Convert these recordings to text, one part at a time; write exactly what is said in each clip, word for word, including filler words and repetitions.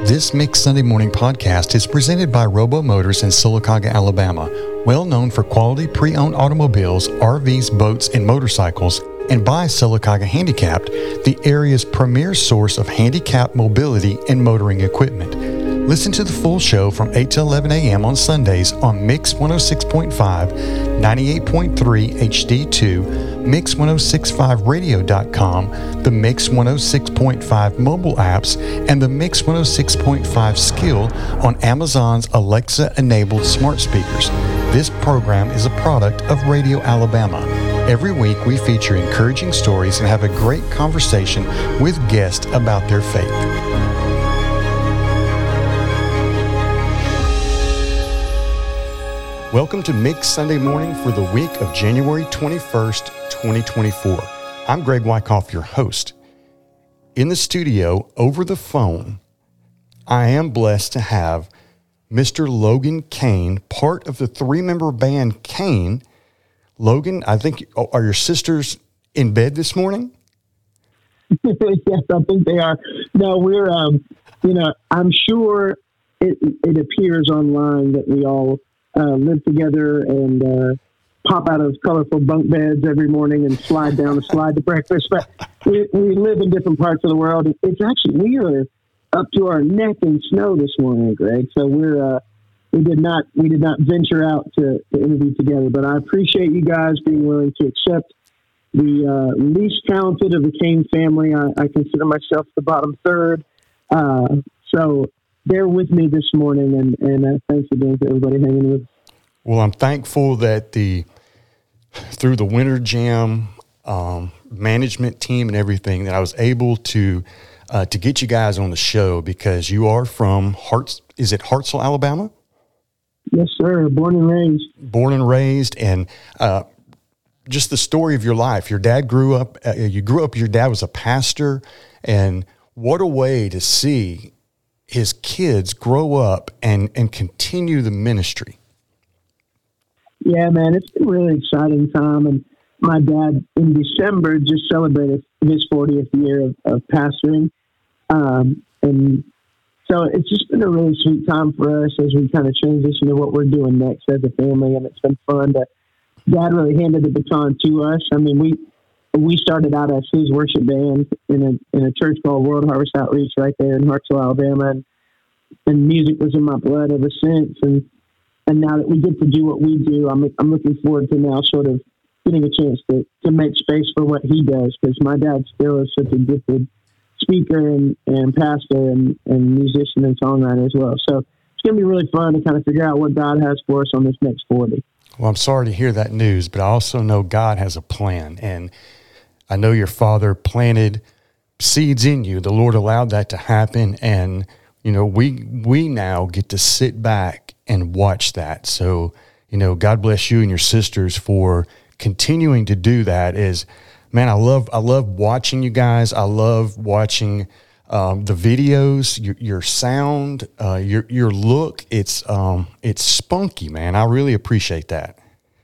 This Mix Sunday Morning podcast is presented by Robo Motors in Sylacauga, Alabama, well known for quality pre-owned automobiles, R Vs, boats, and motorcycles, and by Sylacauga Handicapped, the area's premier source of handicapped mobility and motoring equipment. Listen to the full show from eight to eleven a.m. on Sundays on Mix one oh six point five, ninety-eight point three H D two, Mix ten sixty-five radio dot com, the Mix one oh six point five mobile apps, and the Mix one oh six point five skill on Amazon's Alexa-enabled smart speakers. This program is a product of Radio Alabama. Every week we feature encouraging stories and have a great conversation with guests about their faith. Welcome to Mix Sunday Morning for the week of January twenty-first, twenty twenty-four. I'm Greg Wyckoff, your host. In the studio, over the phone, I am blessed to have Mister Logan Kane, part of the three-member band Kane. Logan, I think, are your sisters in bed this morning? Yes, I think they are. No, we're, um, you know, I'm sure it, it appears online that we all Uh, live together and uh, pop out of colorful bunk beds every morning and slide down a slide to breakfast. But we, we live in different parts of the world. It's actually, we are up to our neck in snow this morning, Greg. So we're, uh, we did not, we did not venture out to, to interview together, but I appreciate you guys being willing to accept the uh, least talented of the Kane family. I, I consider myself the bottom third. Uh, so bear with me this morning, and, and uh, thanks again to everybody hanging with us. Well, I'm thankful that the through the Winter Jam um, management team and everything that I was able to uh, to get you guys on the show, because you are from Harts. Is it Hartselle, Alabama? Yes, sir. Born and raised. Born and raised, and uh, just the story of your life. Your dad grew up. Uh, you grew up. Your dad was a pastor, and what a way to see his kids grow up and, and continue the ministry. Yeah, man, it's been a really exciting time. And my dad in December just celebrated his fortieth year of, of pastoring. Um, and so it's just been a really sweet time for us as we kind of transition to what we're doing next as a family. And it's been fun to, Dad really handed the baton to us. I mean, we, we started out as his worship band in a, in a church called World Harvest Outreach right there in Hartselle, Alabama. And, and music was in my blood ever since. And, and now that we get to do what we do, I'm, I'm looking forward to now sort of getting a chance to, to make space for what he does. Because my dad still is such a gifted speaker and, and pastor and, and musician and songwriter as well. So it's going to be really fun to kind of figure out what God has for us on this next forty. Well, I'm sorry to hear that news, but I also know God has a plan. And I know your father planted seeds in you. The Lord allowed that to happen. And, you know, we we now get to sit back and watch that. So, you know, God bless you and your sisters for continuing to do that. Is, man, I love I love watching you guys. I love watching um, the videos, your, your sound, uh, your your look. It's um it's spunky, man. I really appreciate that.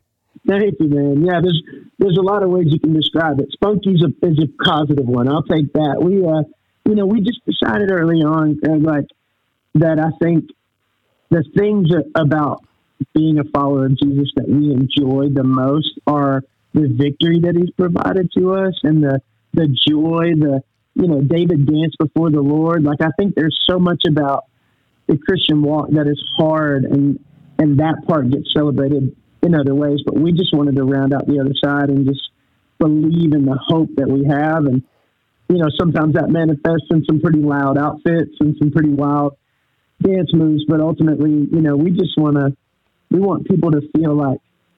Thank you, man. Yeah, there's there's a lot of ways you can describe it. Spunky's a is a positive one. I'll take that. We uh you know we just decided early on, uh, like that. I think the things about being a follower of Jesus that we enjoy the most are the victory that He's provided to us, and the the joy. The you know David danced before the Lord. Like, I think there's so much about the Christian walk that is hard, and and that part gets celebrated in other ways, but we just wanted to round out the other side and just believe in the hope that we have. And, you know, sometimes that manifests in some pretty loud outfits and some pretty wild dance moves, but ultimately, you know, we just want to, we want people to feel like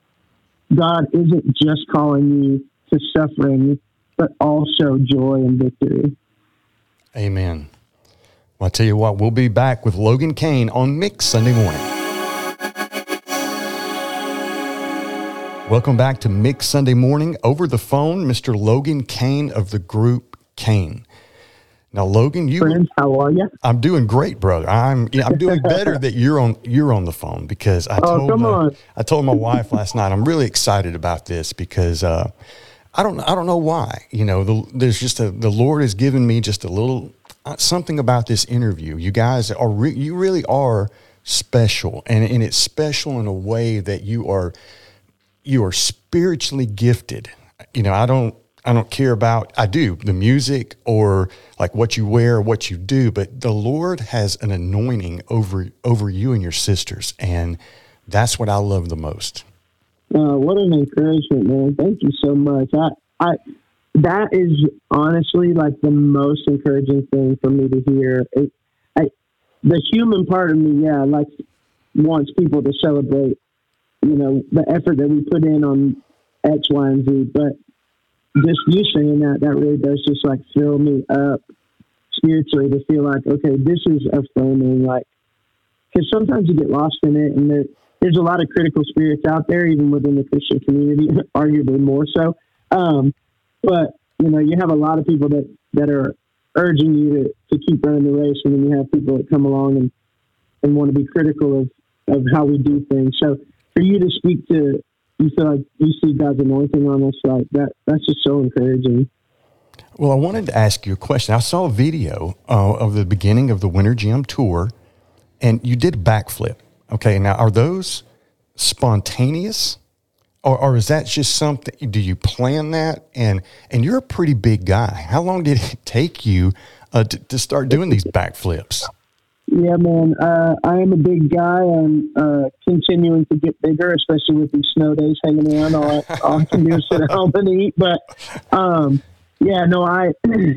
God isn't just calling you to suffering, but also joy and victory. Amen. Well, I tell you what, we'll be back with Logan Kane on Mix Sunday Morning. Welcome back to Mix Sunday Morning. Over the phone, Mister Logan Kane of the group Kane. Now, Logan, you Friends, how are you? I'm doing great, brother. I'm you know, I'm doing better that you're on you're on the phone, because I oh, told come my, on. I told my wife last night I'm really excited about this, because uh, I don't I don't know why. You know, the, there's just a the Lord has given me just a little something about this interview. You guys are, re- you really are special, and, and it's special in a way that you are, you are spiritually gifted. You know, I don't, I don't care about, I do the music or like what you wear, or what you do, but the Lord has an anointing over, over you and your sisters. And that's what I love the most. Uh, what an encouragement, man. Thank you so much. I, I, that is honestly like the most encouraging thing for me to hear. It, I, the human part of me, yeah, like wants people to celebrate, you know, the effort that we put in on X, Y, and Z, but just you saying that, that really does just like fill me up spiritually to feel like, okay, this is affirming, like, because sometimes you get lost in it, and there, there's a lot of critical spirits out there, even within the Christian community, arguably more so. Um, but, you know, you have a lot of people that, that are urging you to, to keep running the race, and then you have people that come along and, and want to be critical of, of how we do things. So for you to speak to, you feel like you see God's anointing on us, like that, that's just so encouraging. Well, I wanted to ask you a question. I saw a video uh, of the beginning of the Winter Gym tour, and you did a backflip. Okay, now are those spontaneous, or, or is that just something, do you plan that? And and you're a pretty big guy. How long did it take you uh, to, to start doing these backflips? Yeah, man, uh, I am a big guy. I'm uh, continuing to get bigger, especially with these snow days hanging around. All, all I can do is sit at home and eat. But, um, yeah, no, I,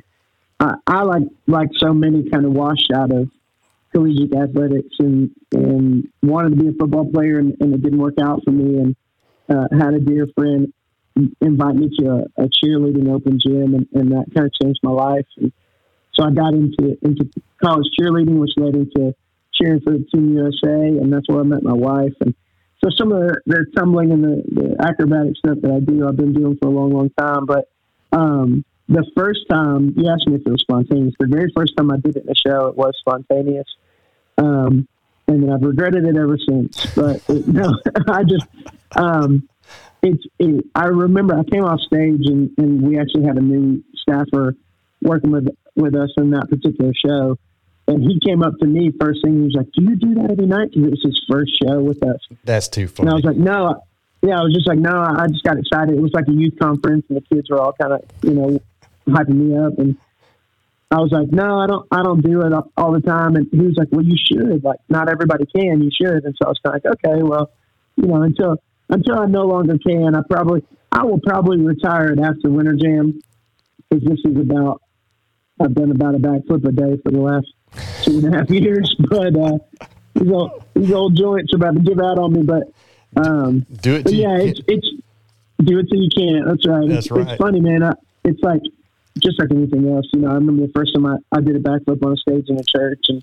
I, I like like so many kind of washed out of collegiate athletics and, and wanted to be a football player, and, and it didn't work out for me. And uh, had a dear friend invite me to a, a cheerleading open gym, and, and that kind of changed my life. And so I got into into college cheerleading, which led into cheering for Team U S A, and that's where I met my wife. And so some of the, the tumbling and the, the acrobatic stuff that I do, I've been doing for a long, long time. But um, the first time, you asked me if it was spontaneous. The very first time I did it in the show, it was spontaneous. Um, and then I've regretted it ever since. But it, no, I just, um, it's, it, I remember I came off stage, and, and we actually had a new staffer working with, with us in that particular show. And he came up to me first thing. He was like, "Do you do that every night?" Because it was his first show with us. That's too funny. And I was like, "No." Yeah, I was just like, "No." I just got excited. It was like a youth conference, and the kids were all kind of, you know, hyping me up. And I was like, "No, I don't. I don't do it all the time." And he was like, "Well, you should. Like, not everybody can. You should." And so I was kind of like, "Okay, well, you know, until until I no longer can, I probably I will probably retire it after Winter Jam, because this is about I've done about a backflip a day for the last two and a half years, but uh, these old these old joints are about to give out on me. But um, do it. But yeah, it's it's do it till you can't. That's right. That's it's, right. It's funny, man. I, it's like just like anything else. You know, I remember the first time I, I did a backflip on a stage in a church, and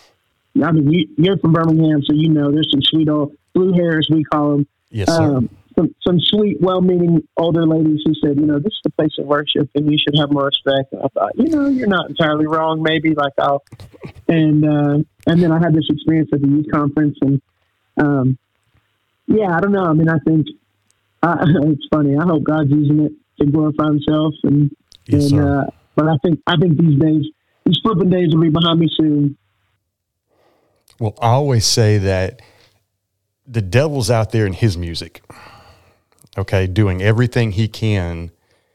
I mean, you, you're from Birmingham, so you know there's some sweet old blue hairs, we call them. Yes, sir. Um, some, some sweet, well-meaning older ladies who said, you know, this is the place of worship, and you should have more respect. And I thought, you know, you're not entirely wrong. Maybe like I'll, and uh, and then I had this experience at the youth conference, and um, yeah, I don't know. I mean, I think uh, it's funny. I hope God's using it to glorify Himself, and yes, and uh, but I think I think these days, these flipping days will be behind me soon. Well, I always say that the devil's out there in his music. Okay, doing everything he can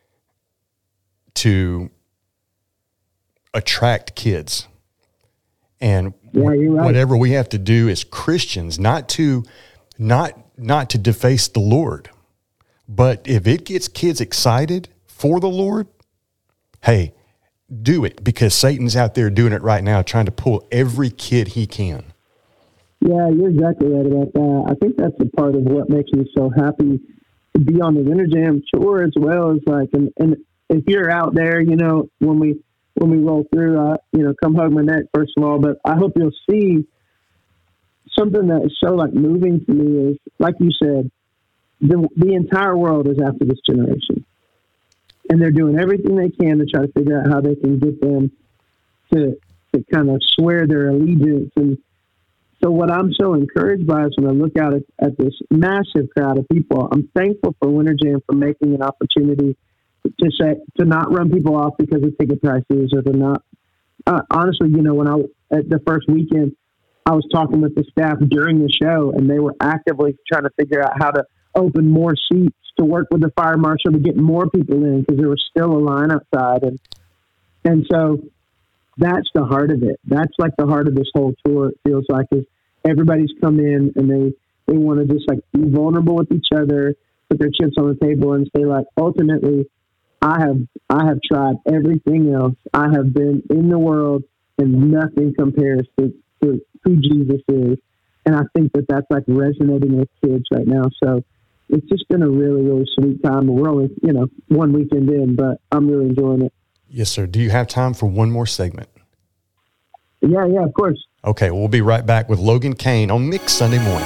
to attract kids. And yeah, you're right. Whatever we have to do as Christians, not to not not to deface the Lord, but if it gets kids excited for the Lord, hey, do it, because Satan's out there doing it right now, trying to pull every kid he can. Yeah, you're exactly right about that. I think that's a part of what makes me so happy to be on the Winter Jam tour as well. As like, and, and if you're out there, you know, when we when we roll through, uh, you know, come hug my neck first of all. But I hope you'll see something that is so like moving for me is, like you said, the the entire world is after this generation, and they're doing everything they can to try to figure out how they can get them to to kind of swear their allegiance. And so what I'm so encouraged by is when I look out at, at this massive crowd of people, I'm thankful for Winter Jam for making an opportunity to say, to not run people off because of ticket prices, or to not uh, honestly, you know, when I at the first weekend, I was talking with the staff during the show, and they were actively trying to figure out how to open more seats to work with the fire marshal to get more people in, because there was still a line outside. And, and so that's the heart of it. That's like the heart of this whole tour. It feels like is everybody's come in and they, they want to just like be vulnerable with each other, put their chips on the table and say like, ultimately, I have, I have tried everything else. I have been in the world and nothing compares to, to who Jesus is. And I think that that's like resonating with kids right now. So it's just been a really, really sweet time. We're only, you know, one weekend in, but I'm really enjoying it. Yes, sir. Do you have time for one more segment? Yeah, yeah, of course. Okay, we'll be right back with Logan Kane on Mix Sunday Morning.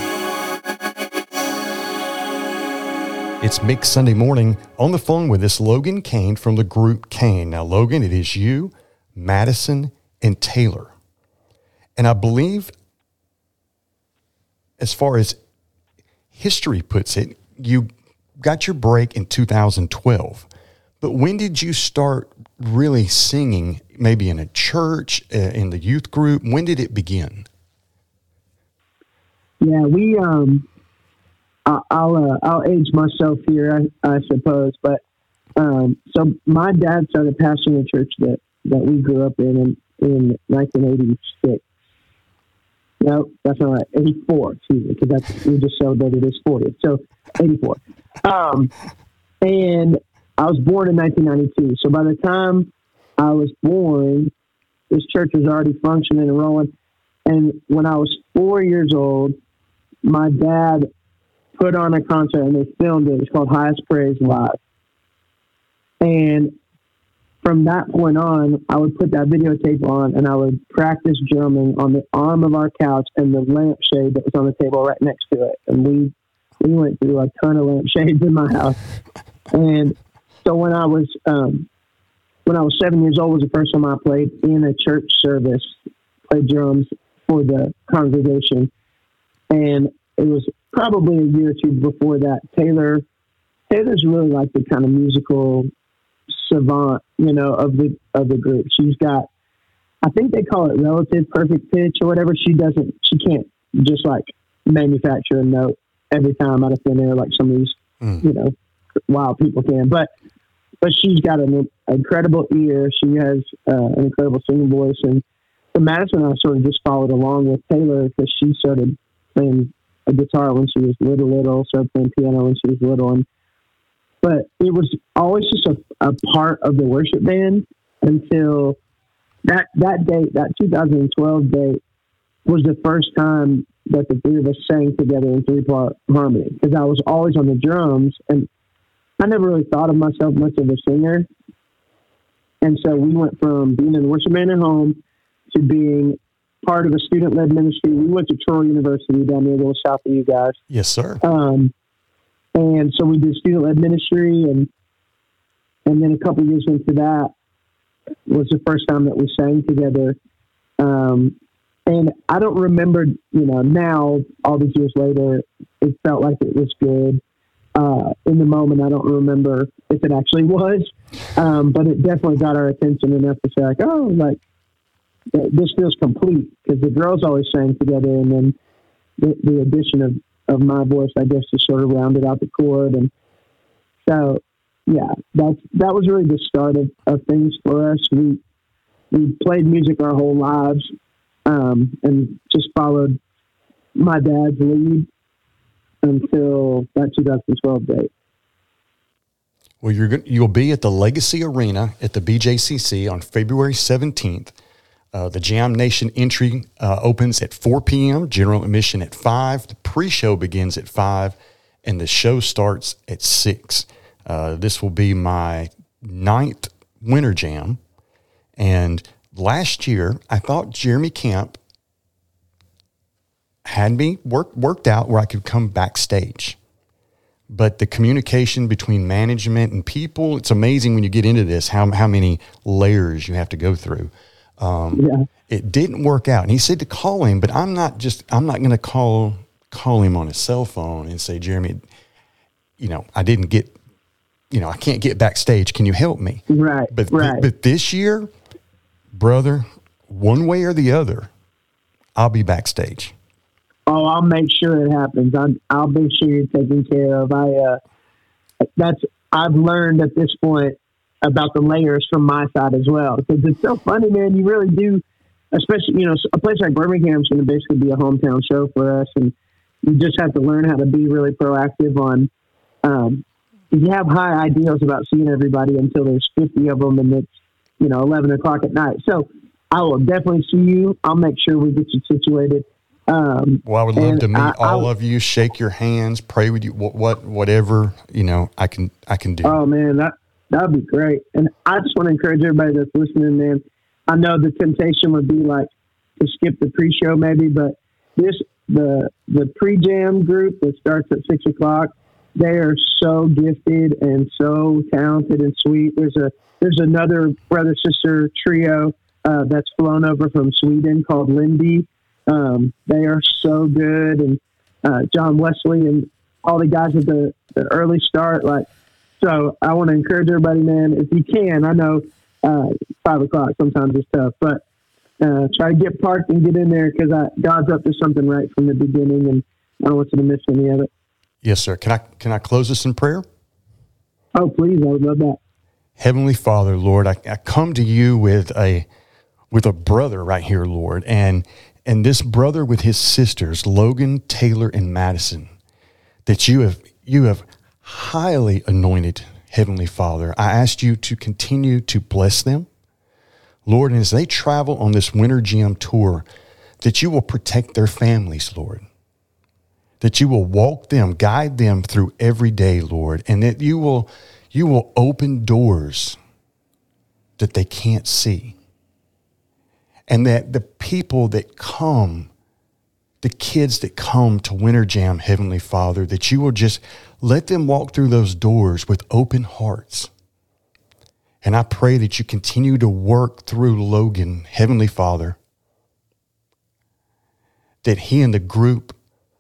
It's Mix Sunday Morning. On the phone with us, Logan Kane from the group Kane. Now, Logan, it is you, Madison, and Taylor. And I believe, as far as history puts it, you got your break in two thousand twelve. But when did you start really singing, maybe in a church, uh, in the youth group? When did it begin? Yeah, we, um, I- I'll, uh, I'll age myself here, I, I suppose. But, um, so my dad started pastoring a church that, that we grew up in, in, in nineteen eighty-six. No, that's not right. eighty-four, excuse me, because that's, we just celebrated his fortieth. So eighty-four. Um, and I was born in nineteen ninety-two. So by the time I was born, this church was already functioning and rolling. And when I was four years old, my dad put on a concert and they filmed it. It was called Highest Praise Live. And from that point on, I would put that videotape on and I would practice drumming on the arm of our couch and the lampshade that was on the table right next to it. And we, we went through a ton of lampshades in my house. And so when I was, um, when I was seven years old was the first time I played in a church service, played drums for the congregation. And it was probably a year or two before that. Taylor, Taylor's really like the kind of musical savant, you know, of the of the group. She's got, I think they call it relative perfect pitch or whatever. She doesn't, she can't just like manufacture a note every time out of thin air like some of these, mm. you know, wild people can. But but she's got an incredible ear. She has uh, an incredible singing voice. And so Madison and I sort of just followed along with Taylor because she started playing a guitar when she was little, little, started playing piano when she was little. And but it was always just a, a part of the worship band until that that date, that two thousand twelve date, was the first time that the three of us sang together in three-part harmony. Because I was always on the drums, and I never really thought of myself much of a singer. And so we went from being in the worship band at home to being part of a student-led ministry. We went to Troy University down near a little south of you guys. Yes, sir. Um, and so we did student-led ministry, and and then a couple of years into that was the first time that we sang together. Um, and I don't remember, you know, now, all these years later, it felt like it was good. Uh, in the moment, I don't remember if it actually was, um, but it definitely got our attention enough to say, like, oh, like, this feels complete, because the girls always sang together, and then the, the addition of, of my voice, I guess, just sort of rounded out the chord. And so, yeah, that's, that was really the start of, of things for us. We, we played music our whole lives, um, and just followed my dad's lead until that two thousand twelve date. Well, you're going you'll be at the Legacy Arena at the B J C C on February seventeenth. Uh, the Jam Nation entry uh, opens at four p.m., general admission at five. The pre-show begins at five, and the show starts at six. Uh, this will be my ninth Winter Jam. And last year, I thought Jeremy Camp had me work, worked out where I could come backstage. But the communication between management and people, it's amazing when you get into this, how, how many layers you have to go through. Um, yeah. It didn't work out. And he said to call him, but I'm not just, I'm not going to call, call him on his cell phone and say, Jeremy, you know, I didn't get, you know, I can't get backstage. Can you help me? Right. But, right. Th- but this year, brother, one way or the other, I'll be backstage. Oh, I'll make sure it happens. I'm, I'll make sure you're taken care of. I, uh, that's, I've learned at this point about the layers from my side as well. Because it's so funny, man. You really do, especially, you know, a place like Birmingham is going to basically be a hometown show for us. And you just have to learn how to be really proactive on, um, you have high ideals about seeing everybody until there's fifty of them and it's, you know, eleven o'clock at night. So I will definitely see you. I'll make sure we get you situated. Um, well, I would love to meet I, all I, of you, shake your hands, pray with you, what, what, whatever, you know, I can, I can do. Oh man, that, that'd be great. And I just want to encourage everybody that's listening, man. I know the temptation would be like to skip the pre-show maybe, but this, the, the pre-jam group that starts at six o'clock, they are so gifted and so talented and sweet. There's a, there's another brother sister trio, uh, that's flown over from Sweden called Lindy. Um, they are so good. And, uh, John Wesley and all the guys at the, the early start. Like, so I want to encourage everybody, man, if you can, I know, uh, five o'clock sometimes it's tough, but, uh, try to get parked and get in there. Cause I, God's up to something right from the beginning and I don't want you to miss any of it. Yes, sir. Can I, can I close this in prayer? Oh, please. I would love that. Heavenly Father, Lord, I, I come to you with a, with a brother right here, Lord, and And this brother with his sisters, Logan, Taylor, and Madison, that you have you have highly anointed, Heavenly Father. I ask you to continue to bless them, Lord, and as they travel on this Winter Jam tour, that you will protect their families, Lord, that you will walk them, guide them through every day, Lord, and that you will you will open doors that they can't see. And that the people that come, the kids that come to Winter Jam, Heavenly Father, that you will just let them walk through those doors with open hearts. And I pray that you continue to work through Logan, Heavenly Father, that he and the group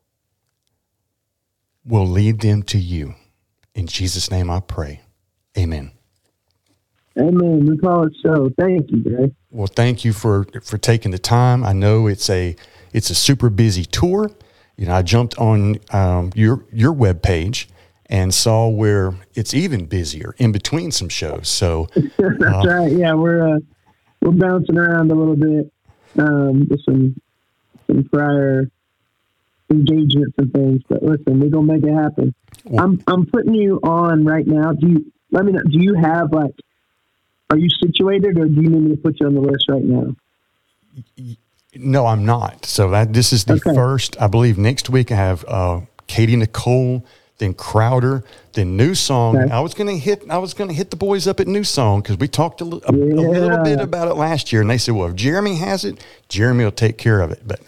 will lead them to you. In Jesus' name I pray. Amen. Amen. We call it so. Thank you, Greg. Well, thank you for, for taking the time. I know it's a it's a super busy tour. You know, I jumped on um, your your webpage and saw where it's even busier in between some shows. So that's uh, right. Yeah, we're uh, we're bouncing around a little bit um, with some some prior engagements and things. But listen, we're gonna make it happen. Well, I'm I'm putting you on right now. Do you let me know? Do you have like? Are you situated, or do you need me to put you on the list right now? No, I'm not. So that this is the okay. first, I believe next week I have uh, Katie Nicole, then Crowder, then New Song. Okay. I was going to hit, I was going to hit the boys up at New Song because we talked a, li- a, yeah. a little bit about it last year, and they said, well, if Jeremy has it, Jeremy will take care of it. But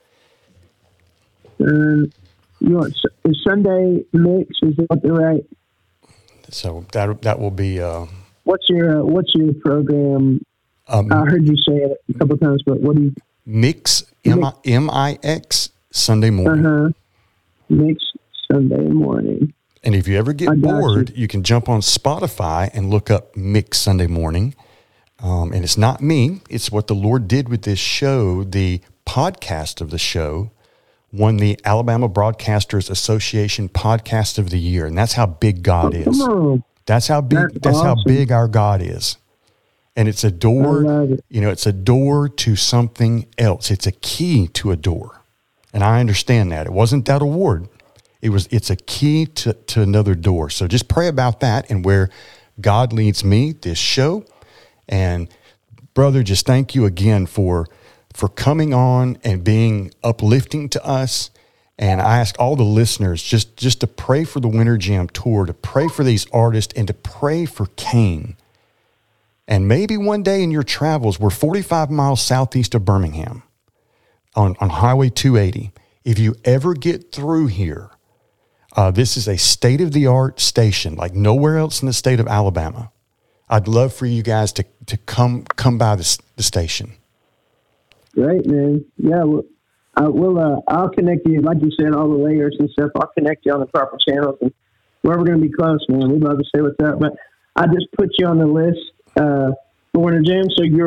uh, you want is Sunday mix? Is that the right? So that that will be. Uh, What's your uh, What's your program? Um, I heard you say it a couple of times, but what do you mix? M I M I X Sunday morning. Uh huh. Mix Sunday morning. And if you ever get bored, you. you can jump on Spotify and look up Mix Sunday Morning. Um, and it's not me; it's what the Lord did with this show. The podcast of the show won the Alabama Broadcasters Association Podcast of the Year, and that's how big God oh, is. Come on. That's how big. That's, that's awesome. How big our God is, and it's a door. It. You know, it's a door to something else. It's a key to a door, and I understand that. It wasn't that award. It was. It's a key to, to another door. So just pray about that and where God leads me. This show, and brother, just thank you again for for coming on and being uplifting to us. And I ask all the listeners just, just to pray for the Winter Jam tour, to pray for these artists, and to pray for Kane. And maybe one day in your travels, we're forty-five miles southeast of Birmingham on, on Highway two eighty. If you ever get through here, uh, this is a state-of-the-art station, like nowhere else in the state of Alabama. I'd love for you guys to, to come come by the, the station. Great, man. Yeah, well, I will. Uh, I'll connect you, like you said, all the layers and stuff. I'll connect you on the proper channels, and we're going to be close, man. We'd love to say what's up. But I just put you on the list uh, for Winter Jam, so you're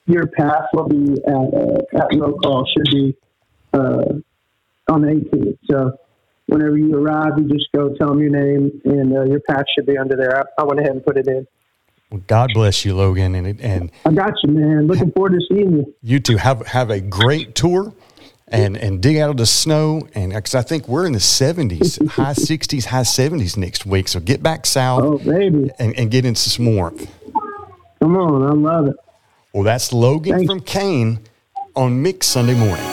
your pass will be at uh, at roll call. Should be uh, on the eighteenth. So whenever you arrive, you just go tell them your name, and uh, your pass should be under there. I, I went ahead and put it in. Well, God bless you, Logan, and and I got you, man. Looking forward to seeing you. You two have have a great tour. And and dig out of the snow, and because I think we're in the seventies, high sixties, high seventies next week. So get back south, oh, baby. And, and get into some warmth. Come on, I love it. Well, that's Logan Thanks. From Cain on Mix Sunday Morning.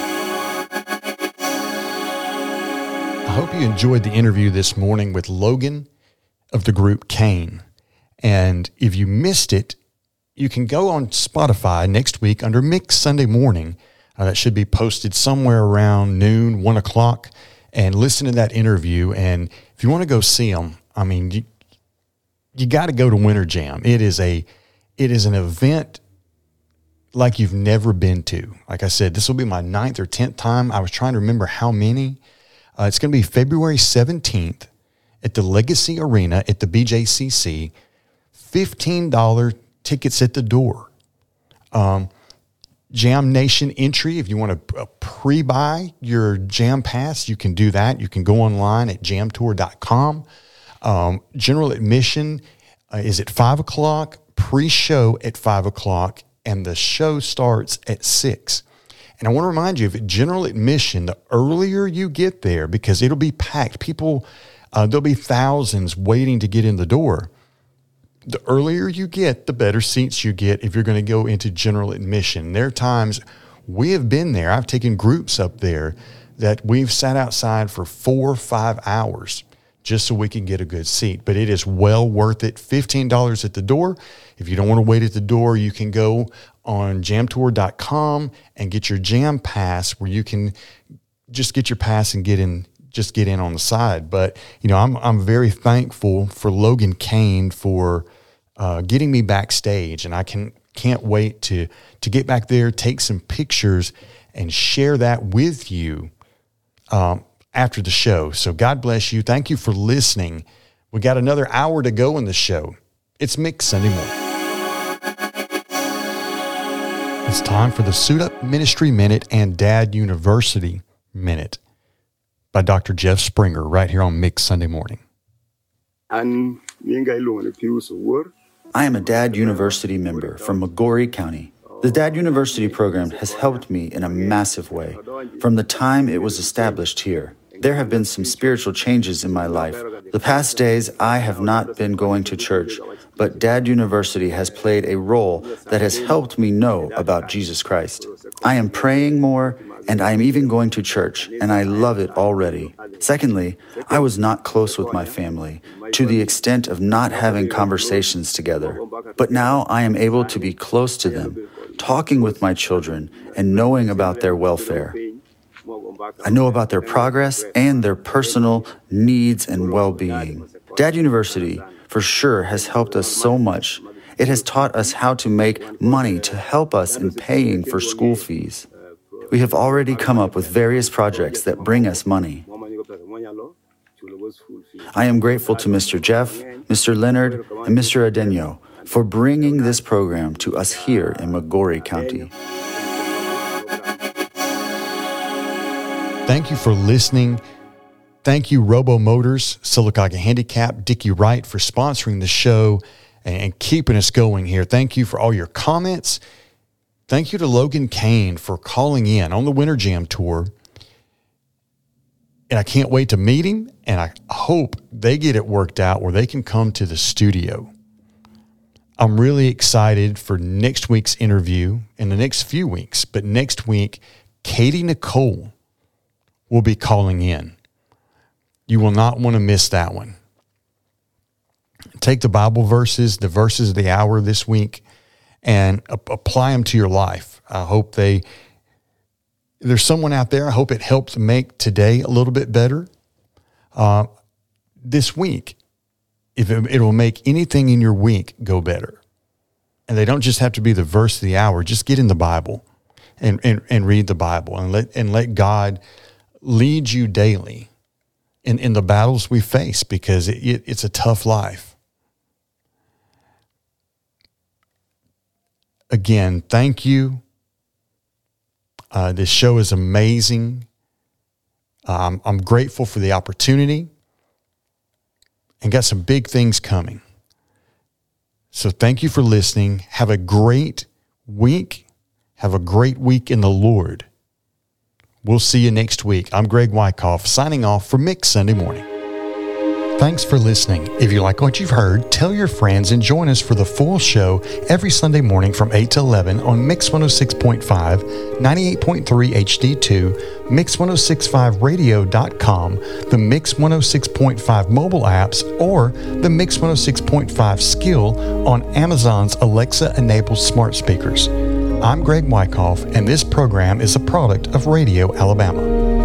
I hope you enjoyed the interview this morning with Logan of the group Cain. And if you missed it, you can go on Spotify next week under Mix Sunday Morning. Uh, that should be posted somewhere around noon, one o'clock, and listen to that interview. And if you want to go see them, I mean, you, you got to go to Winter Jam. It is a, it is an event like you've never been to. Like I said, this will be my ninth or tenth time. I was trying to remember how many. Uh, it's going to be February seventeenth at the Legacy Arena at the B J C C. fifteen dollars tickets at the door. Um, Jam Nation entry, if you want to pre-buy your Jam Pass, you can do that. You can go online at jam tour dot com. Um, general admission uh, is at five o'clock, pre-show at five o'clock, and the show starts at six. And I want to remind you, if at general admission, the earlier you get there, because it'll be packed, people, uh, there'll be thousands waiting to get in the door. The earlier you get, the better seats you get if you're going to go into general admission. There are times we have been there. I've taken groups up there that we've sat outside for four or five hours just so we can get a good seat. But it is well worth it. fifteen dollars at the door. If you don't want to wait at the door, you can go on jam tour dot com and get your Jam Pass, where you can just get your pass and get in just get in on the side. But, you know, I'm I'm very thankful for Logan Cain for uh, getting me backstage, and I can can't wait to to get back there, take some pictures, and share that with you um, after the show. So God bless you. Thank you for listening. We got another hour to go in the show. It's Mix Sunday Morning. It's time for the Suit Up Ministry Minute and Dad University Minute by Doctor Jeff Springer right here on Mix Sunday Morning. I am a Dad University member from Magori County. The Dad University program has helped me in a massive way from the time it was established here. There have been some spiritual changes in my life. The past days, I have not been going to church, but Dad University has played a role that has helped me know about Jesus Christ. I am praying more, and I am even going to church, and I love it already. Secondly, I was not close with my family, to the extent of not having conversations together. But now I am able to be close to them, talking with my children, and knowing about their welfare. I know about their progress and their personal needs and well-being. Dad University, for sure, has helped us so much. It has taught us how to make money to help us in paying for school fees. We have already come up with various projects that bring us money. I am grateful to Mister Jeff, Mister Leonard, and Mister Adenyo for bringing this program to us here in Magori County. Thank you for listening. Thank you, Robo Motors, Sylacauga Handicap, Dickie Wright for sponsoring the show and keeping us going here. Thank you for all your comments. Thank you to Logan Cain for calling in on the Winter Jam Tour. And I can't wait to meet him, and I hope they get it worked out where they can come to the studio. I'm really excited for next week's interview in the next few weeks, but next week, Katie Nicole will be calling in. You will not want to miss that one. Take the Bible verses, the verses of the hour this week, and apply them to your life. I hope they, there's someone out there, I hope it helps make today a little bit better. Uh, this week, if it, it will make anything in your week go better. And they don't just have to be the verse of the hour. Just get in the Bible and, and, and read the Bible and let, and let God lead you daily in, in the battles we face, because it, it, it's a tough life. again, thank you. Uh, this show is amazing. Um, I'm grateful for the opportunity and got some big things coming. So thank you for listening. Have a great week. Have a great week in the Lord. We'll see you next week. I'm Greg Wyckoff, signing off for Mix Sunday Morning. Thanks for listening. If you like what you've heard, tell your friends and join us for the full show every Sunday morning from eight to eleven on Mix one oh six point five, ninety-eight point three H D two, Mix one oh six point five radio dot com, the Mix one oh six point five mobile apps, or the Mix one oh six point five skill on Amazon's Alexa-enabled smart speakers. I'm Greg Wyckoff, and this program is a product of Radio Alabama.